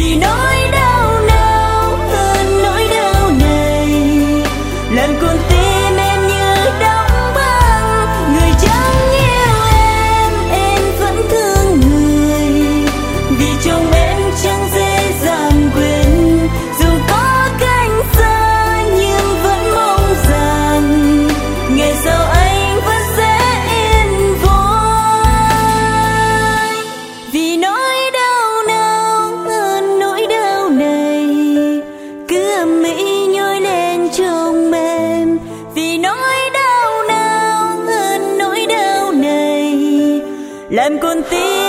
vì nỗi đau nào hơn nỗi đau này, làm con tim em như đóng băng. Người chẳng yêu em vẫn thương người, vì trong em chẳng dễ dàng quên. Dù có cánh xa nhưng vẫn mong rằng ngày sau anh vẫn sẽ yên vui. Vì nỗi đau nào hơn nỗi đau này, cứ âm ỉ nhói lên trong em. Vì nỗi đau nào hơn nỗi đau này, làm con tim